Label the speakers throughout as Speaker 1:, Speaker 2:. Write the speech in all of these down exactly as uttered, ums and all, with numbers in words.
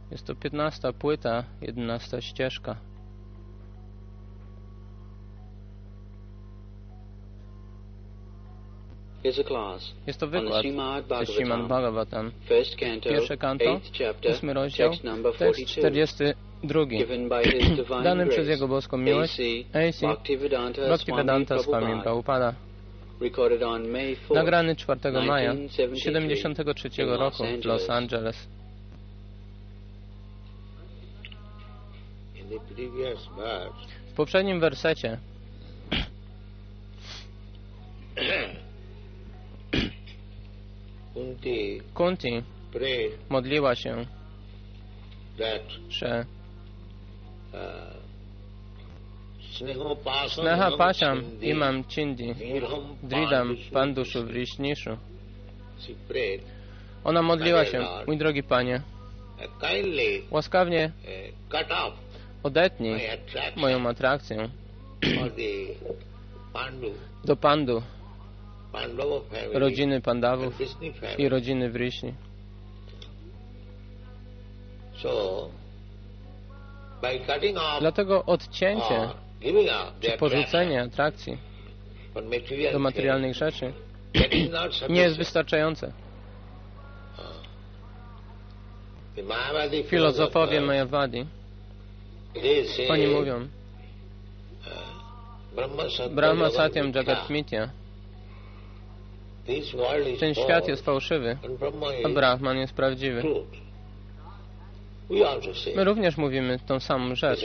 Speaker 1: Jest to piętnasta płyta, jedenasta ścieżka. Jest to wykład ze Śrimad Bhagavatam. Pierwsze kanto, ósmy rozdział, tekst czterdziesty drugi. Dany przez Jego boską miłość A C Bhaktivedanta Swami Prabhupada. Nagrany czwartego maja siedemdziesiątego trzeciego roku w Los Angeles. W poprzednim wersecie Kunti modliła się, że Sneha Pasham Imam Chindi Dridam Pandushu Vrishnishu. Ona modliła się: mój drogi Panie, łaskawnie odetnij moją atrakcję do Pandu, rodziny Pandawów i rodziny Vrishni. Dlatego odcięcie czy porzucenie atrakcji do materialnych rzeczy nie jest wystarczające. Filozofowie Mayavadi, oni mówią: Brahma Satyam Jagat Mitya. Ten świat jest fałszywy, a Brahman jest prawdziwy. My również mówimy tą samą rzecz.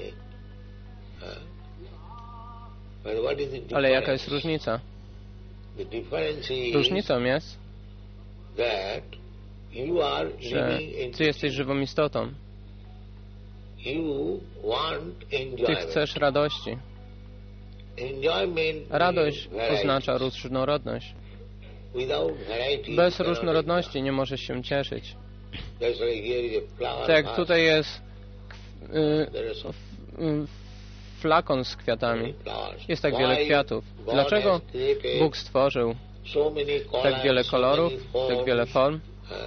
Speaker 1: Ale jaka jest różnica? Różnicą jest, że Ty jesteś żywą istotą. Ty chcesz radości. Radość oznacza różnorodność. Bez różnorodności nie możesz się cieszyć. Tak jak tutaj jest flakon z kwiatami. Jest tak wiele kwiatów. Dlaczego Bóg stworzył tak wiele kolorów, tak wiele form?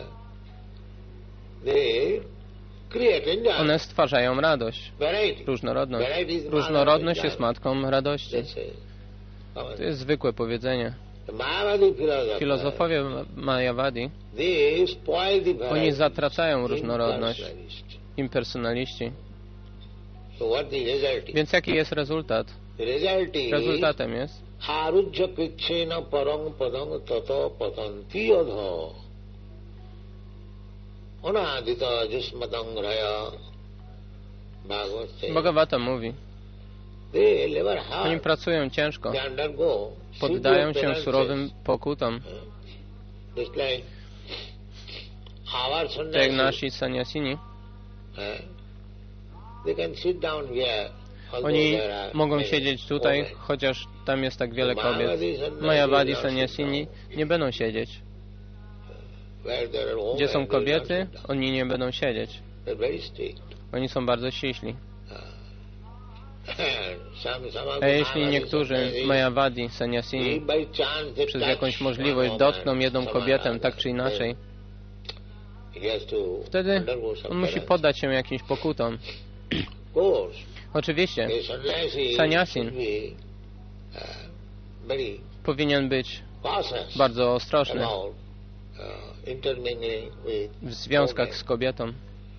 Speaker 1: One stwarzają radość, różnorodność. Różnorodność jest matką radości. To jest zwykłe powiedzenie. Filozofowie Mayavadi, oni zatracają różnorodność, impersonaliści. Więc jaki jest rezultat? Rezultatem jest, Bhagavata mówi, oni pracują ciężko, poddają się surowym pokutom. Tak jak nasi sanyasini, oni mogą siedzieć tutaj, chociaż tam jest tak wiele kobiet. Mayavadi sanyasini nie będą siedzieć. Gdzie są kobiety, oni nie będą siedzieć. Oni są bardzo ściśli. A jeśli niektórzy Mayavadi sanyasini przez jakąś możliwość dotkną jedną kobietę tak czy inaczej, wtedy on musi poddać się jakimś pokutom. Oczywiście sannyasin powinien być bardzo ostrożny w związkach z kobietą.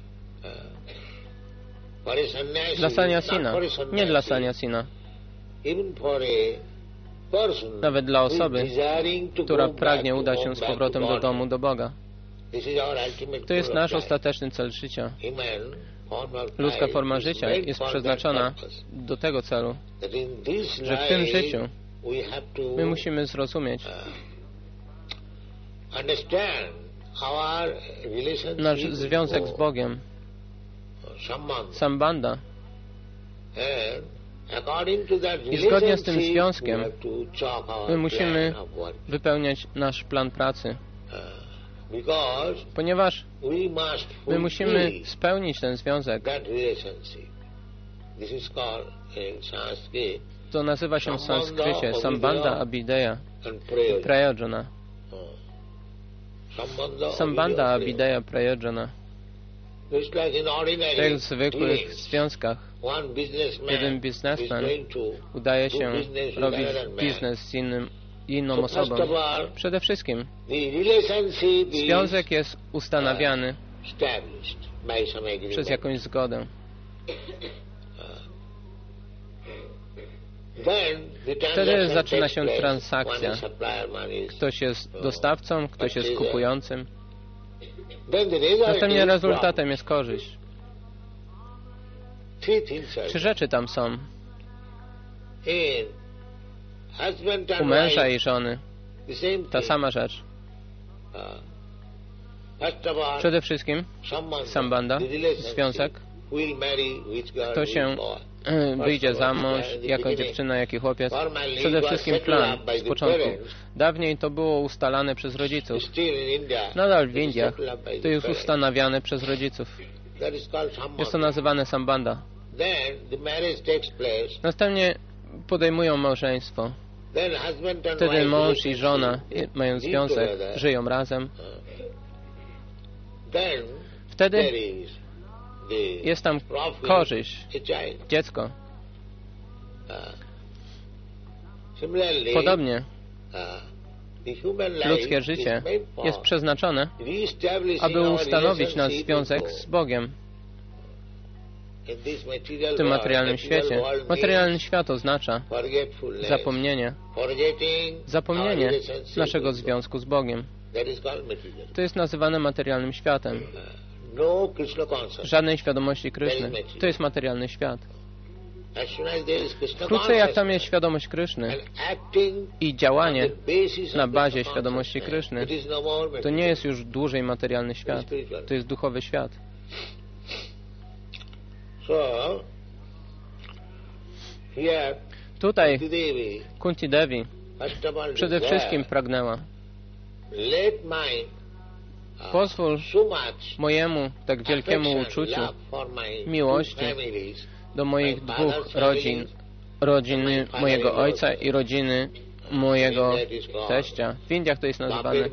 Speaker 1: Dla sannyasina, nie dla sannyasina. Nawet dla osoby, która pragnie udać się z powrotem do domu, do Boga. To jest nasz ostateczny cel życia. Ludzka forma życia jest przeznaczona do tego celu, że w tym życiu my musimy zrozumieć nasz związek z Bogiem, sambandha. I zgodnie z tym związkiem my musimy wypełniać nasz plan pracy. Ponieważ my musimy spełnić ten związek. To nazywa się w sanskrycie Sambandha Abhideya Prayojana. Sambandha Abhideya Prayojana. Tak jak w zwykłych związkach. Jeden biznesmen udaje się robić biznes z innym, inną osobą. Przede wszystkim związek jest ustanawiany przez jakąś zgodę. Wtedy zaczyna się transakcja. Ktoś jest dostawcą, ktoś jest kupującym. Następnie rezultatem jest korzyść. Trzy rzeczy tam są. U męża i żony ta sama rzecz. Przede wszystkim sambandha, związek. Kto się wyjdzie za mąż, jako dziewczyna, jak i chłopiec. Przede wszystkim plan z początku. Dawniej to było ustalane przez rodziców. Nadal w Indiach to jest ustanawiane przez rodziców. Jest to nazywane sambandha. Następnie podejmują małżeństwo. Wtedy mąż i żona mają związek, żyją razem. Wtedy jest tam korzyść, dziecko. Podobnie ludzkie życie jest przeznaczone, aby ustanowić nasz związek z Bogiem w tym materialnym świecie. Materialny świat oznacza zapomnienie, zapomnienie naszego związku z Bogiem. To jest nazywane materialnym światem. Żadnej świadomości Kryszny. To jest materialny świat. Wkrótce jak tam jest świadomość Kryszny i działanie na bazie świadomości Kryszny, to nie jest już dłużej materialny świat. To jest duchowy świat. Tutaj Kunti Devi przede wszystkim pragnęła: pozwól mojemu tak wielkiemu uczuciu miłości do moich dwóch rodzin, rodziny mojego ojca i rodziny mojego teścia. W Indiach to jest nazywane.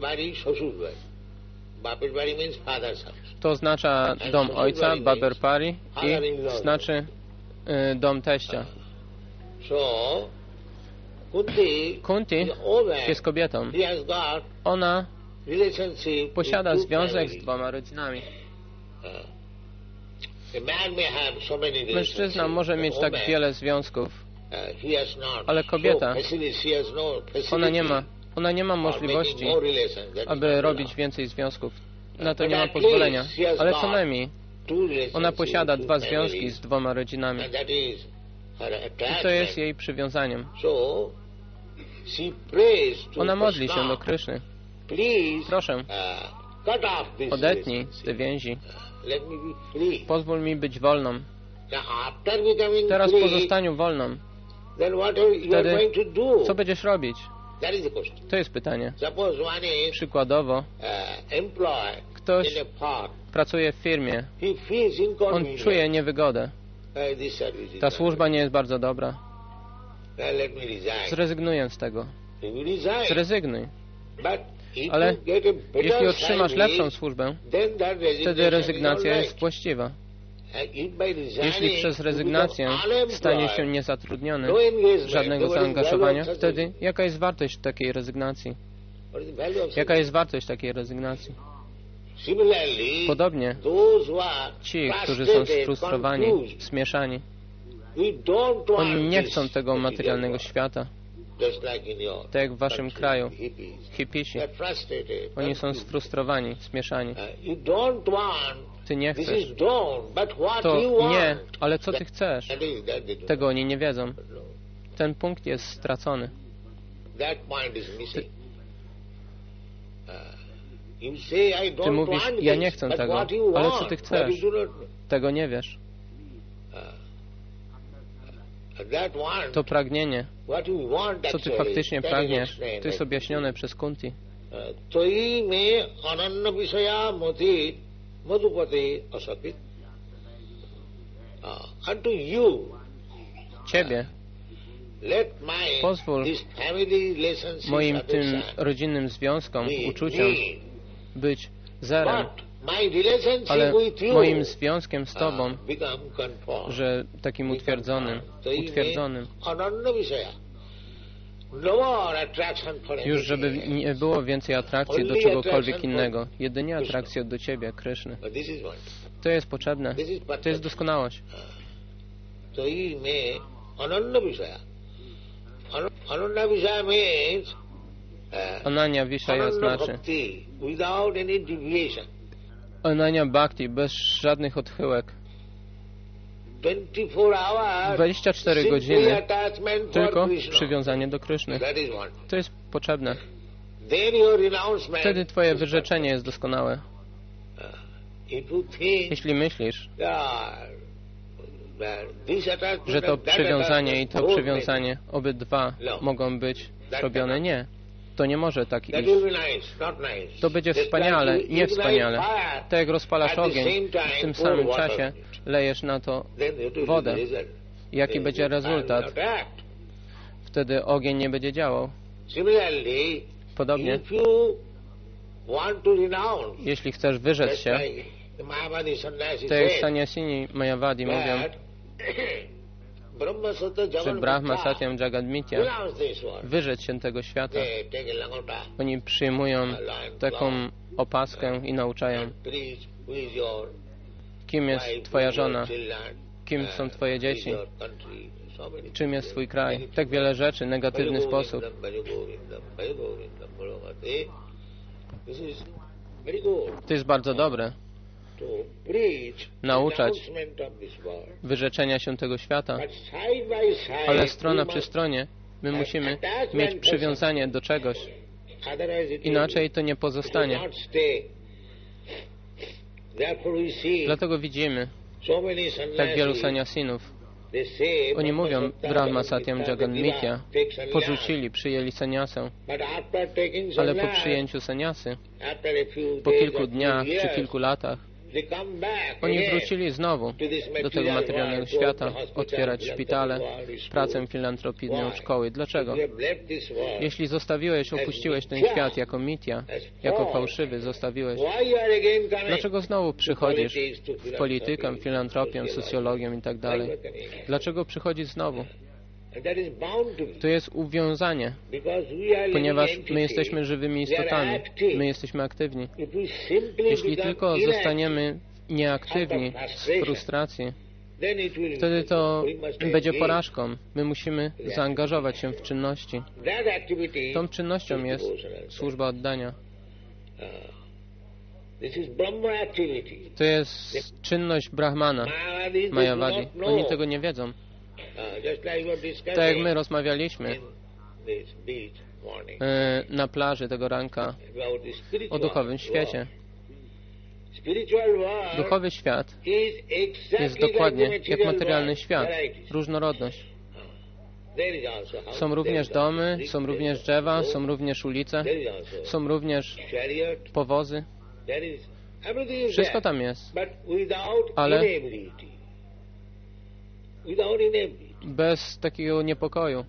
Speaker 1: To oznacza dom ojca, Baber Pari, i znaczy y, dom teścia. Kunti jest kobietą. Ona posiada związek z dwoma rodzinami. Mężczyzna może mieć tak wiele związków, ale kobieta, ona nie ma, ona nie ma możliwości, aby robić więcej związków. Na to nie ma pozwolenia. Ale co najmniej, ona posiada dwa związki z dwoma rodzinami. I to jest jej przywiązaniem. Ona modli się do Kryszny: proszę, odetnij te więzi. Pozwól mi być wolną. Teraz po zostaniu wolną, wtedy co będziesz robić? To jest pytanie. Przykładowo, ktoś pracuje w firmie. On czuje niewygodę. Ta służba nie jest bardzo dobra. Zrezygnuję z tego. Zrezygnuj. Ale jeśli otrzymasz lepszą służbę, wtedy rezygnacja jest właściwa. Jeśli przez rezygnację stanie się niezatrudniony, żadnego zaangażowania, wtedy jaka jest wartość takiej rezygnacji? Jaka jest wartość takiej rezygnacji? Podobnie ci, którzy są sfrustrowani, zmieszani, oni nie chcą tego materialnego świata. Tak jak w waszym kraju, hipisi. Oni są sfrustrowani, zmieszani. Ty nie chcesz. To nie, ale co ty chcesz? Tego oni nie wiedzą. Ten punkt jest stracony. Ty, ty mówisz, ja nie chcę tego, ale co ty chcesz? Tego nie wiesz. To pragnienie, co ty faktycznie pragniesz, to jest objaśnione przez Kunti. Ciebie pozwól moim tym rodzinnym związkom, uczuciom być zerem, ale moim związkiem z Tobą, że takim utwierdzonym, utwierdzonym, już żeby nie było więcej atrakcji do czegokolwiek innego, jedynie atrakcja do Ciebie, Kryszny. To jest potrzebne, to jest doskonałość. Ananya Vishaya znaczy Ananya Bhakti, bez żadnych odchyłek. dwadzieścia cztery godziny tylko przywiązanie do Kryszny. To jest potrzebne. Wtedy Twoje wyrzeczenie jest doskonałe. Jeśli myślisz, że to przywiązanie i to przywiązanie obydwa mogą być robione, nie. To nie może tak iść. To będzie wspaniale, nie wspaniale. Tak jak rozpalasz ogień, w tym samym czasie lejesz na to wodę. Jaki będzie rezultat? Wtedy ogień nie będzie działał. Podobnie, jeśli chcesz wyrzec się, tak jak Sannyasini Mayavadi mówią, że Brahma Satyam Jagat Mithya, wyrzec się tego świata. Oni przyjmują taką opaskę i nauczają, kim jest Twoja żona, kim są Twoje dzieci, czym jest Twój kraj. Tak wiele rzeczy, negatywny sposób. To jest bardzo dobre. Nauczać wyrzeczenia się tego świata, ale strona przy stronie my musimy mieć przywiązanie do czegoś, inaczej to nie pozostanie. Dlatego widzimy tak wielu sannyasinów. Oni mówią Brahma Satyam Jagat Mithya, porzucili, przyjęli sannyasę, ale po przyjęciu sannyasy, po kilku dniach czy kilku latach, oni wrócili znowu do tego materialnego świata, otwierać szpitale, pracę filantropijną, szkoły. Dlaczego? Jeśli zostawiłeś, opuściłeś ten świat jako mitya, jako fałszywy, zostawiłeś, dlaczego znowu przychodzisz w politykę, filantropię, socjologię i tak dalej? Dlaczego przychodzisz znowu? To jest uwiązanie, ponieważ my jesteśmy żywymi istotami, my jesteśmy aktywni. Jeśli tylko zostaniemy nieaktywni z frustracji, wtedy to będzie porażką. My musimy zaangażować się w czynności. Tą czynnością jest służba oddania. To jest czynność Brahmana, Mayavadi. Oni tego nie wiedzą. Tak jak my rozmawialiśmy na plaży tego ranka o duchowym świecie. Duchowy świat jest dokładnie jak materialny świat. Różnorodność. Są również domy, są również drzewa, są również ulice, są również powozy. Wszystko tam jest, ale bez takiego niepokoju.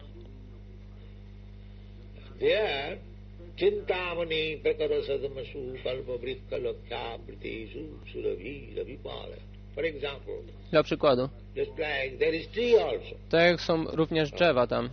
Speaker 1: Dla przykładu, tak jak są również drzewa tam,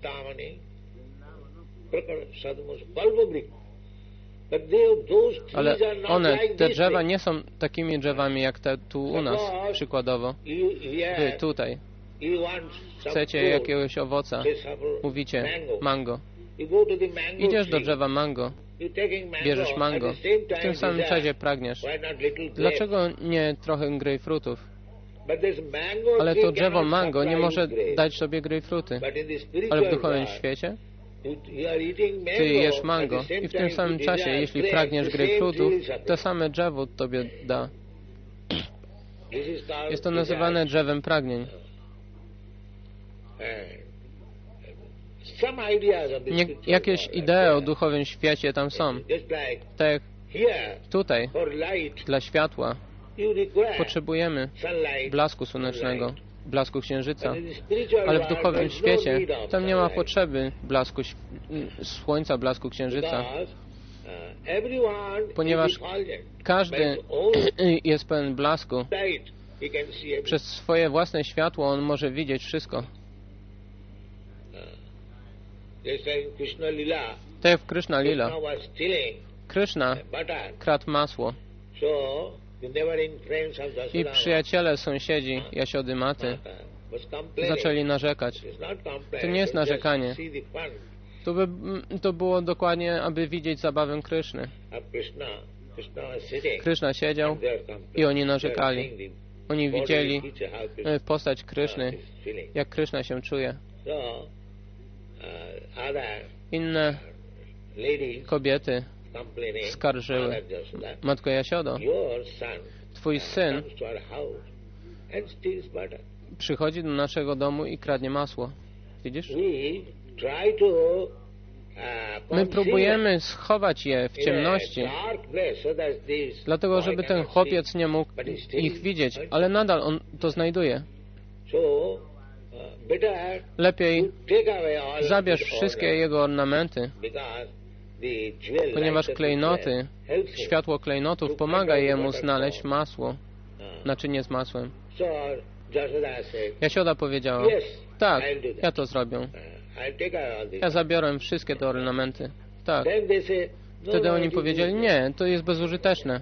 Speaker 1: ale one, te drzewa nie są takimi drzewami jak te tu u nas, przykładowo. Wy tutaj chcecie jakiegoś owoca, mówicie mango. Idziesz do drzewa mango, bierzesz mango, w tym samym czasie pragniesz. Dlaczego nie trochę grejpfrutów? Ale to drzewo mango nie może dać sobie grejpfruty. Ale w duchowym świecie Ty jesz mango i w tym samym czasie, jeśli pragniesz grejpfrutów, to same drzewo Tobie da. Jest to nazywane drzewem pragnień. Nie, jakieś idee o duchowym świecie tam są. Tak jak tutaj, dla światła, potrzebujemy blasku słonecznego, blasku księżyca, ale w duchowym świecie tam nie ma potrzeby blasku słońca, blasku księżyca, Ponieważ każdy jest pełen blasku, przez swoje własne światło on może widzieć wszystko. Tak jak w Krishna Lila. Krishna kradł masło. I przyjaciele, sąsiedzi Jasiody Maty zaczęli narzekać. To nie jest narzekanie. To, by, to było dokładnie, aby widzieć zabawę Kryszny. Kryszna siedział i oni narzekali. Oni widzieli postać Kryszny, jak Kryszna się czuje. Inne kobiety skarżyły. Matko Jasiodo, twój syn przychodzi do naszego domu i kradnie masło. Widzisz? My próbujemy schować je w ciemności, dlatego żeby ten chłopiec nie mógł ich widzieć, ale nadal on to znajduje. Lepiej zabierz wszystkie jego ornamenty, ponieważ klejnoty, światło klejnotów pomaga jemu znaleźć masło, naczynie z masłem. Jasioda powiedziała, tak, ja to zrobię. Ja zabiorę wszystkie te ornamenty. Tak. Wtedy oni powiedzieli, nie, to jest bezużyteczne.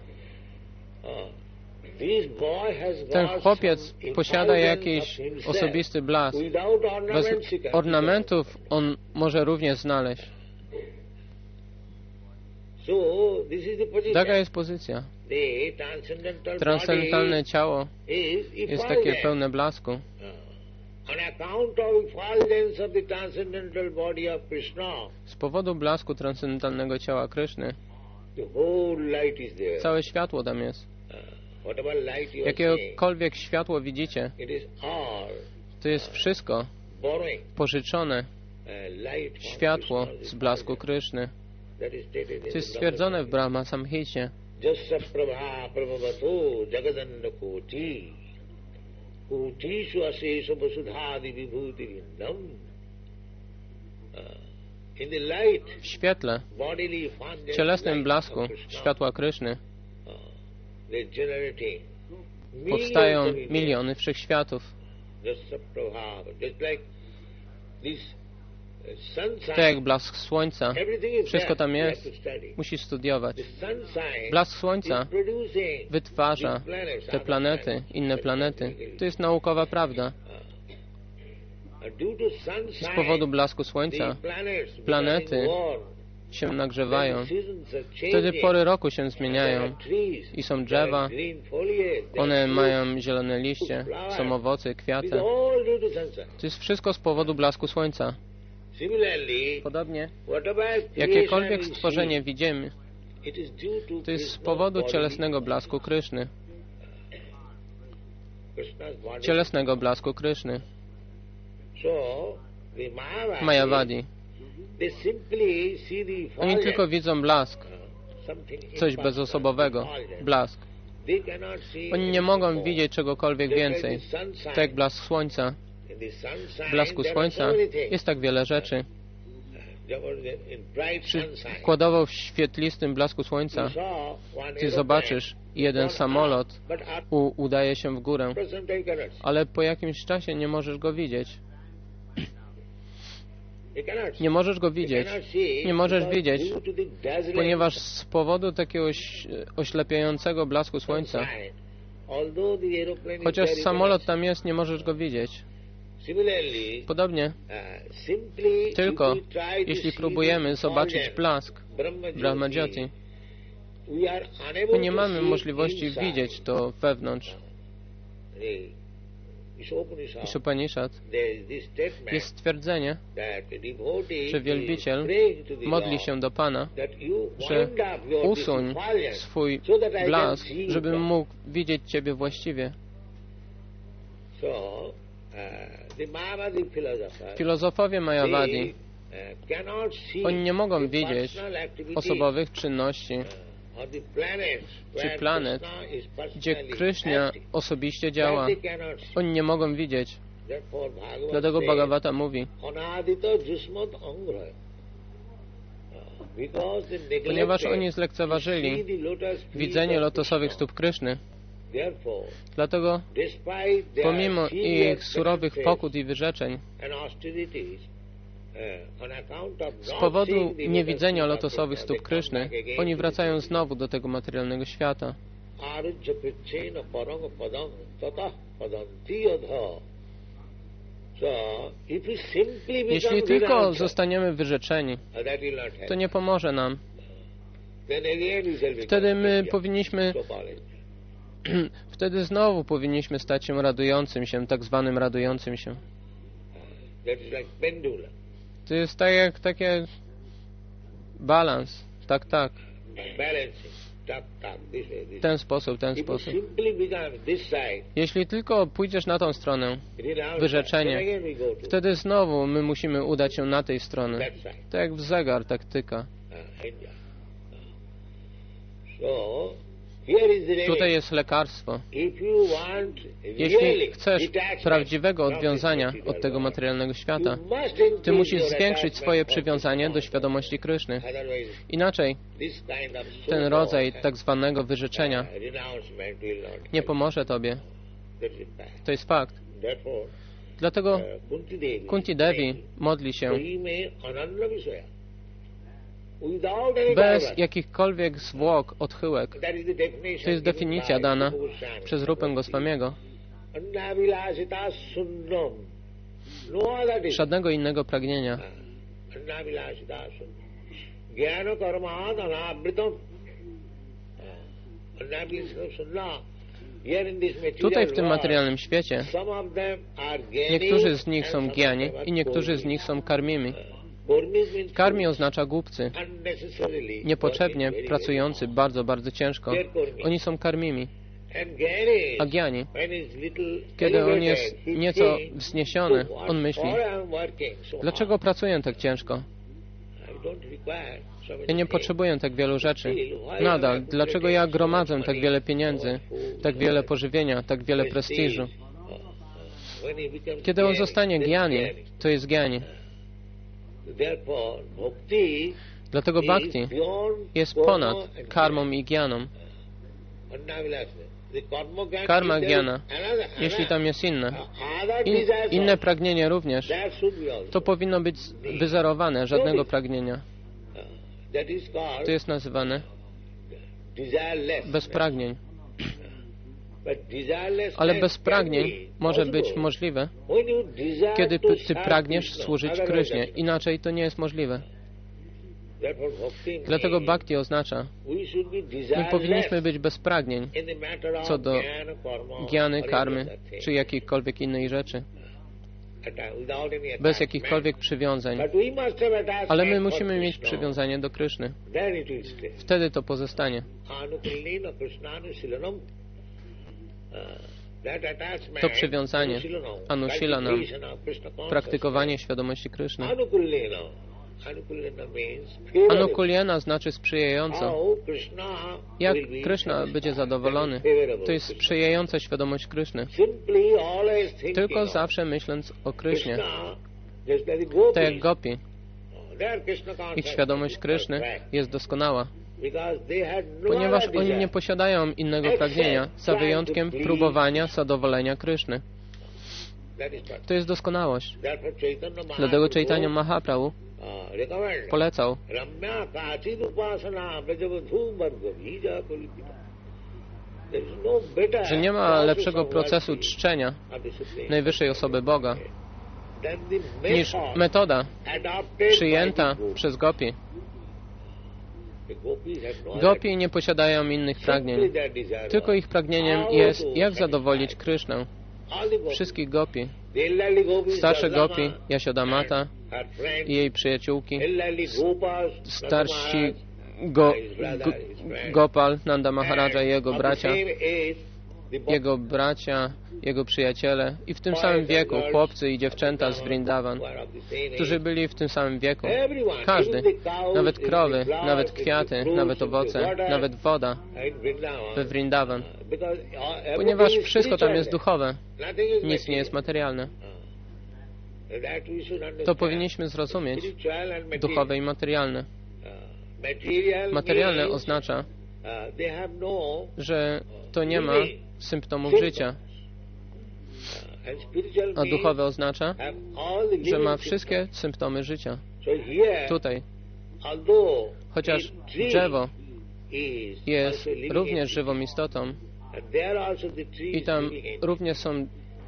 Speaker 1: Ten chłopiec posiada jakiś osobisty blask. Bez ornamentów on może również znaleźć. Taka jest pozycja. Transcendentalne ciało jest takie pełne blasku. Z powodu blasku transcendentalnego ciała Kryszny całe światło tam jest. Jakiekolwiek światło widzicie, to jest wszystko pożyczone światło z blasku Kryszny. To jest stwierdzone w Brahma Samhicie. W świetle, cielesnym blasku światła Kryszny powstają miliony wszechświatów. Tak jak blask słońca, wszystko tam jest, musisz studiować. Blask słońca wytwarza te planety, inne planety. To jest naukowa prawda. Z powodu blasku słońca planety się nagrzewają. Wtedy pory roku się zmieniają i są drzewa, one mają zielone liście, są owoce, kwiaty. To jest wszystko z powodu blasku słońca. Podobnie, jakiekolwiek stworzenie widzimy, to jest z powodu cielesnego blasku Kryszny. Cielesnego blasku Kryszny. Mayavadi. Oni tylko widzą blask, coś bezosobowego, blask. Oni nie mogą widzieć czegokolwiek więcej, tak jak blask słońca. W blasku słońca jest tak wiele rzeczy. Przykładowo w świetlistym blasku słońca ty zobaczysz jeden samolot u, udaje się w górę, ale po jakimś czasie nie możesz go widzieć. Nie możesz go widzieć. Nie możesz widzieć, ponieważ z powodu takiego oślepiającego blasku słońca, chociaż samolot tam jest, nie możesz go widzieć. Podobnie, tylko jeśli próbujemy zobaczyć blask Brahmajyoti, my nie mamy możliwości widzieć to wewnątrz. Ishopanishad jest stwierdzenie, że wielbiciel modli się do Pana, że usuń swój blask, żebym mógł widzieć Ciebie właściwie. Filozofowie Mayavadi, oni nie mogą widzieć osobowych czynności czy planet, gdzie Kryszna osobiście działa. Oni nie mogą widzieć. Dlatego Bhagavata mówi, ponieważ oni zlekceważyli widzenie lotosowych stóp Kryszny. Dlatego, pomimo ich surowych pokut i wyrzeczeń, z powodu niewidzenia lotosowych stóp Kryszny, oni wracają znowu do tego materialnego świata. Jeśli tylko zostaniemy wyrzeczeni, to nie pomoże nam. Wtedy my powinniśmy, wtedy znowu powinniśmy stać się radującym się, tak zwanym radującym się. To jest tak jak takie balans, tak, tak. W ten sposób, ten sposób. Jeśli tylko pójdziesz na tą stronę, wyrzeczenie, wtedy znowu my musimy udać się na tej stronie. Tak jak w zegar, tak tyka. Tutaj jest lekarstwo. Jeśli chcesz prawdziwego odwiązania od tego materialnego świata, ty musisz zwiększyć swoje przywiązanie do świadomości Kryszny. Inaczej ten rodzaj tak zwanego wyrzeczenia nie pomoże tobie. To jest fakt. Dlatego Kunti Devi modli się bez jakichkolwiek zwłok, odchyłek. To jest definicja dana przez Rupę Goswamiego. Żadnego innego pragnienia. Tutaj w tym materialnym świecie niektórzy z nich są giani i niektórzy z nich są karmimi. Karmi oznacza głupcy, niepotrzebnie pracujący bardzo, bardzo ciężko. Oni są karmimi. A giani, kiedy on jest nieco wzniesiony, on myśli, dlaczego pracuję tak ciężko? Ja nie potrzebuję tak wielu rzeczy. Nadal, dlaczego ja gromadzę tak wiele pieniędzy, tak wiele pożywienia, tak wiele prestiżu? Kiedy on zostanie giani, to jest giani. Dlatego bhakti jest ponad karmą i gyaną. Karma gyana, jeśli tam jest inne, in, inne pragnienie również, to powinno być wyzerowane, żadnego pragnienia. To jest nazywane bez pragnień. Ale bez pragnień może być możliwe, kiedy ty pragniesz służyć Krysznie. Inaczej to nie jest możliwe. Dlatego bhakti oznacza, my powinniśmy być bez pragnień co do gyany, karmy, czy jakiejkolwiek innej rzeczy. Bez jakichkolwiek przywiązań. Ale my musimy mieć przywiązanie do Kryszny. Wtedy to pozostanie. To przywiązanie, anusilanam, praktykowanie świadomości Kryszny. Anukuliana znaczy sprzyjająco. Jak Kryszna będzie zadowolony, to jest sprzyjająca świadomość Kryszny. Tylko zawsze myśląc o Krysznie. Tak jak gopi. Ich świadomość Kryszny jest doskonała. Ponieważ oni nie posiadają innego pragnienia, za wyjątkiem próbowania zadowolenia Kryszny. To jest doskonałość. Dlatego Chaitanya Mahaprabhu polecał, że nie ma lepszego procesu czczenia najwyższej osoby Boga niż metoda przyjęta przez gopi. Gopi nie posiadają innych pragnień. Tylko ich pragnieniem jest, jak zadowolić Krysznę. Wszystkich gopi. Starsze gopi, Yashodamata i jej przyjaciółki, starsi go, go, Gopal, Nanda Maharaja i jego bracia, jego bracia, jego przyjaciele i w tym samym wieku chłopcy i dziewczęta z Vrindavan, którzy byli w tym samym wieku. Każdy, nawet krowy, nawet kwiaty, nawet owoce, nawet woda we Vrindavan. Ponieważ wszystko tam jest duchowe, nic nie jest materialne. To powinniśmy zrozumieć, duchowe i materialne. Materialne oznacza, że to nie ma symptomów życia. A duchowe oznacza, że ma wszystkie symptomy życia. Tutaj, chociaż drzewo jest również żywą istotą i tam również są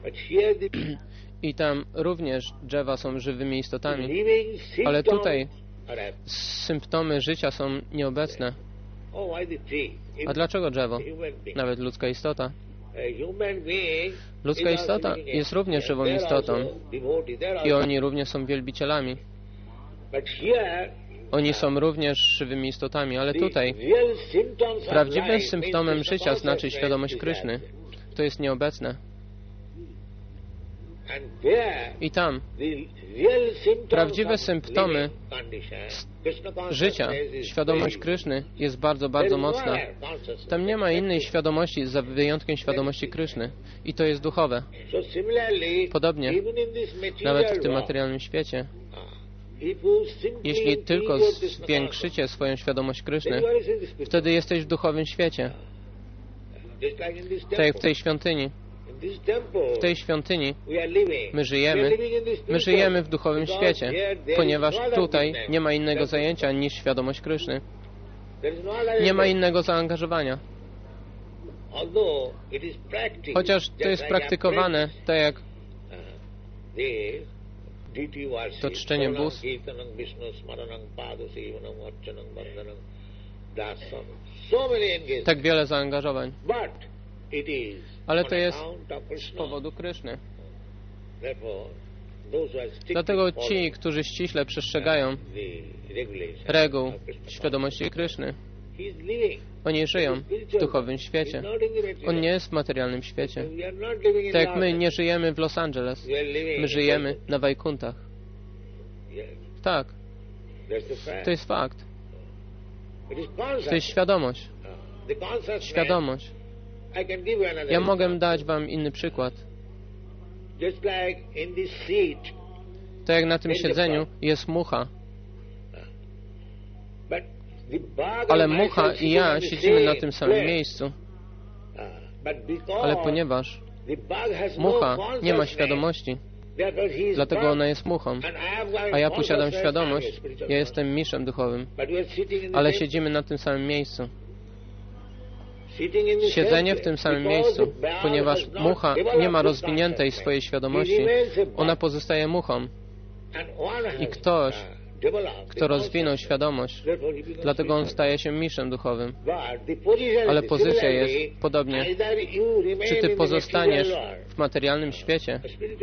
Speaker 1: i tam również drzewa są żywymi istotami, ale tutaj symptomy życia są nieobecne. A dlaczego drzewo? Nawet ludzka istota. Ludzka istota jest również żywą istotą i oni również są wielbicielami. Oni są również żywymi istotami, ale tutaj prawdziwym symptomem życia znaczy świadomość Kryszny. To jest nieobecne. I tam prawdziwe symptomy życia, świadomość Kryszny jest bardzo, bardzo mocna. Tam nie ma innej świadomości za wyjątkiem świadomości Kryszny. I to jest duchowe. Podobnie, nawet w tym materialnym świecie, jeśli tylko zwiększycie swoją świadomość Kryszny, wtedy jesteś w duchowym świecie. Tak jak w tej świątyni. W tej świątyni my żyjemy, my żyjemy w duchowym świecie, ponieważ tutaj nie ma innego zajęcia niż świadomość Kryszny. Nie ma innego zaangażowania. Chociaż to jest praktykowane, tak jak to czczenie bóstw, tak wiele zaangażowań. Ale to jest z powodu Kryszny. Dlatego ci, którzy ściśle przestrzegają reguł świadomości Kryszny, oni żyją w duchowym świecie. On nie jest w materialnym świecie. Tak jak my nie żyjemy w Los Angeles. My żyjemy na Wajkuntach. Tak. To jest fakt. To jest świadomość. Świadomość. Ja mogę dać wam inny przykład. Tak jak na tym siedzeniu jest mucha. Ale mucha i ja siedzimy na tym samym miejscu. Ale ponieważ mucha nie ma świadomości, dlatego ona jest muchą. A ja posiadam świadomość, ja jestem mistrzem duchowym. Ale siedzimy na tym samym miejscu. Siedzenie w tym samym miejscu, ponieważ mucha nie ma rozwiniętej swojej świadomości, ona pozostaje muchą. I ktoś, kto rozwinął świadomość, dlatego on staje się mistrzem duchowym. Ale pozycja jest podobnie. Czy ty pozostaniesz w materialnym świecie,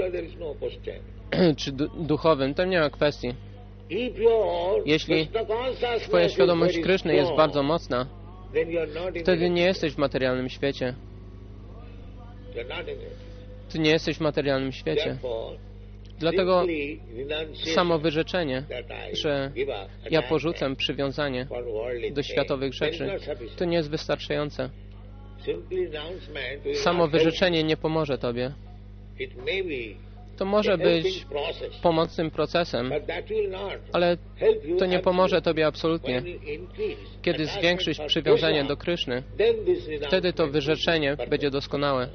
Speaker 1: czy duchowym, tam nie ma kwestii. Jeśli twoja świadomość Kryszny jest bardzo mocna, wtedy nie jesteś w materialnym świecie. Ty nie jesteś w materialnym świecie. Dlatego samo wyrzeczenie, że ja porzucam przywiązanie do światowych rzeczy, to nie jest wystarczające. Samo wyrzeczenie nie pomoże tobie. To może być pomocnym procesem, ale to nie pomoże tobie absolutnie. Kiedy zwiększysz przywiązanie do Kryszny, wtedy to wyrzeczenie będzie doskonałe.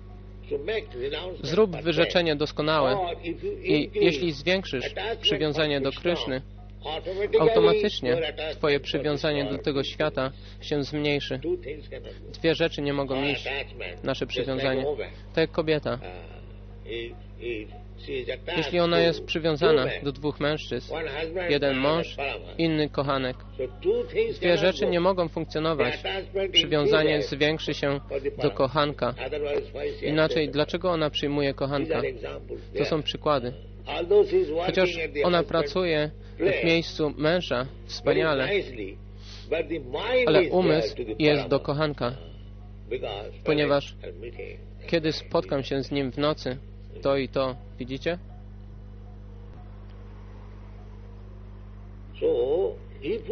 Speaker 1: Zrób wyrzeczenie doskonałe i jeśli zwiększysz przywiązanie do Kryszny, automatycznie twoje przywiązanie do tego świata się zmniejszy. Dwie rzeczy nie mogą iść, nasze przywiązanie. Tak jak kobieta. Jeśli ona jest przywiązana do dwóch mężczyzn, jeden mąż, inny kochanek, dwie rzeczy nie mogą funkcjonować. Przywiązanie zwiększy się do kochanka. Inaczej, dlaczego ona przyjmuje kochanka? To są przykłady. Chociaż ona pracuje w miejscu męża wspaniale, ale umysł jest do kochanka, ponieważ kiedy spotkam się z nim w nocy, to i to, widzicie?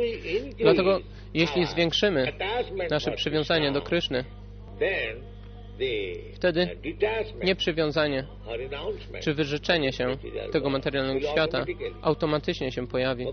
Speaker 2: Dlatego, jeśli zwiększymy nasze przywiązanie do Kryszny,
Speaker 1: Wtedy nieprzywiązanie czy wyrzeczenie się tego materialnego świata automatycznie się pojawi.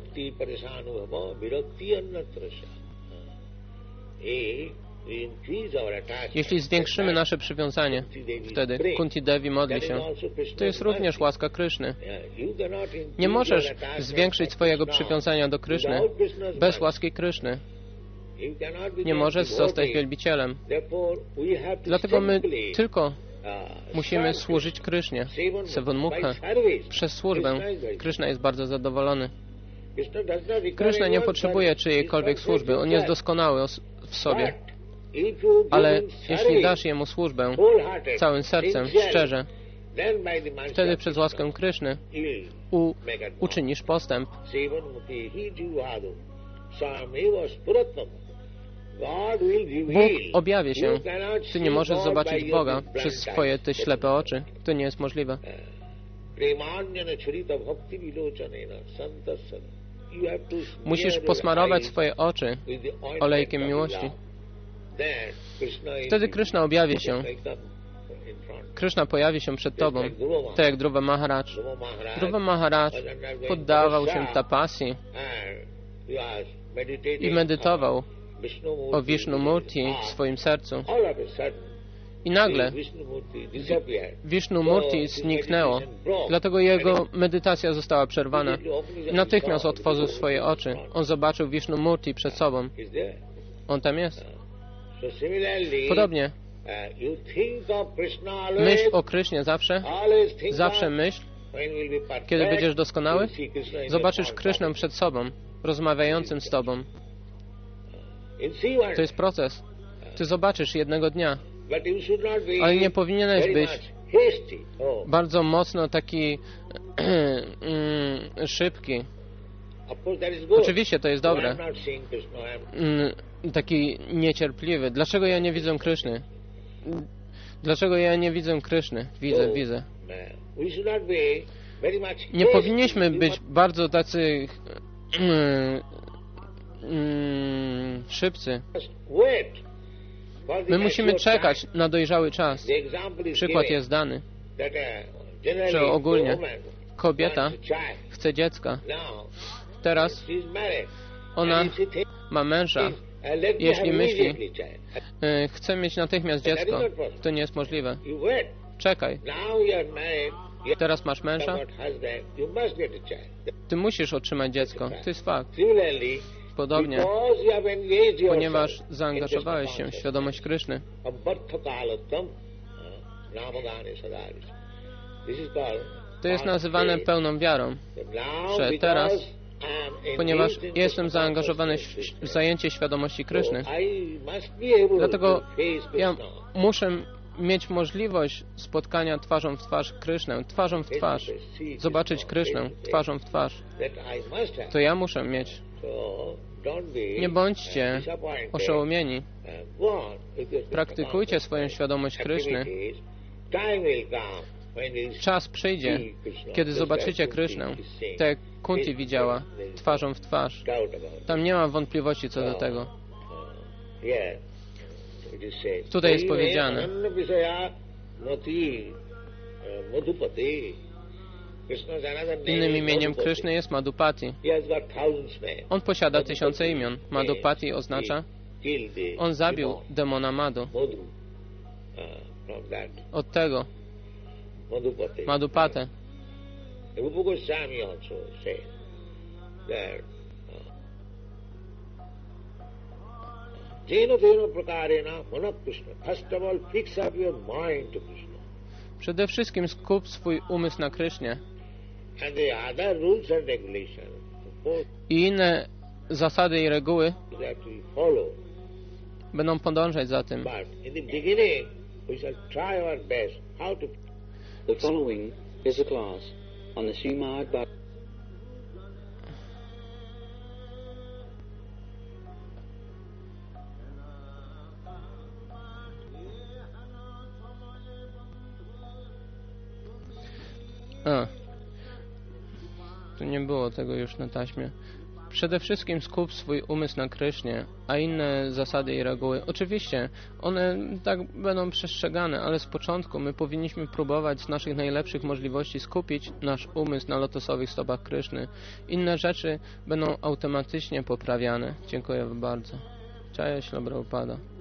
Speaker 1: Jeśli zwiększymy nasze przywiązanie, wtedy Kunti Devi modli się. To jest również łaska Kryszny. Nie możesz zwiększyć swojego przywiązania do Kryszny bez łaski Kryszny. Nie możesz zostać wielbicielem. Dlatego my tylko musimy służyć Krysznie, Sevonmukha. Przez służbę Kryszna jest bardzo zadowolony. Kryszna nie potrzebuje czyjejkolwiek służby. On jest doskonały w sobie. Ale jeśli dasz Jemu służbę całym sercem, szczerze, wtedy przez łaskę Kryszny u, uczynisz postęp. Bóg objawi się. Ty nie możesz zobaczyć Boga przez swoje te ślepe oczy. To nie jest możliwe. Musisz posmarować swoje oczy olejkiem miłości. Wtedy Kryszna objawi się. Kryszna pojawi się przed Tobą, tak jak Dhruva Maharaj. Dhruva Maharaj poddawał się tapasji i medytował o Vishnumurti w swoim sercu. I nagle Vishnumurti zniknęło, dlatego jego medytacja została przerwana. Natychmiast otworzył swoje oczy. On zobaczył Vishnumurti przed sobą. On tam jest. Podobnie, myśl o Krysznie zawsze, zawsze myśl, kiedy będziesz doskonały, zobaczysz Krysznę przed sobą, rozmawiającym z Tobą. To jest proces. Ty zobaczysz jednego dnia, ale nie powinieneś być bardzo mocno taki szybki. Oczywiście to jest dobre. Taki niecierpliwy. Dlaczego ja nie widzę Kryszny? Dlaczego ja nie widzę Kryszny? Widzę, widzę. Nie powinniśmy być bardzo tacy szybcy. My musimy czekać na dojrzały czas. Przykład jest dany, że ogólnie kobieta chce dziecka. Teraz ona ma męża. Jeśli myśli, chce mieć natychmiast dziecko, to nie jest możliwe. Czekaj. Teraz masz męża? Ty musisz otrzymać dziecko. To jest fakt. Podobnie, ponieważ zaangażowałeś się w świadomość Kryszny. To jest nazywane pełną wiarą, że teraz, ponieważ jestem zaangażowany w zajęcie świadomości Kryszny, dlatego ja muszę mieć możliwość spotkania twarzą w twarz Krysznę, twarzą w twarz, zobaczyć Krysznę twarzą w twarz. To ja muszę mieć. Nie bądźcie oszołomieni. Praktykujcie swoją świadomość Kryszny. Czas przyjdzie, kiedy zobaczycie Krysznę, tak jak Kunti widziała, twarzą w twarz. Tam nie ma wątpliwości co do tego. Tutaj jest powiedziane, innym imieniem Kryszny jest Madhupati. On posiada tysiące imion. Madhupati oznacza, on zabił demona Madhu. Od tego Madhupate. Przede wszystkim skup swój umysł na Krysznie. I inne zasady i reguły będą podążać za tym.
Speaker 2: The following is a class on the Srimad Bhagavatam.
Speaker 1: A, tu nie było tego już na taśmie. Przede wszystkim skup swój umysł na Krysznie, a inne zasady i reguły. Oczywiście, one tak będą przestrzegane, ale z początku my powinniśmy próbować z naszych najlepszych możliwości skupić nasz umysł na lotosowych stopach Kryszny. Inne rzeczy będą automatycznie poprawiane. Dziękuję bardzo. Cześć, Prabhupada.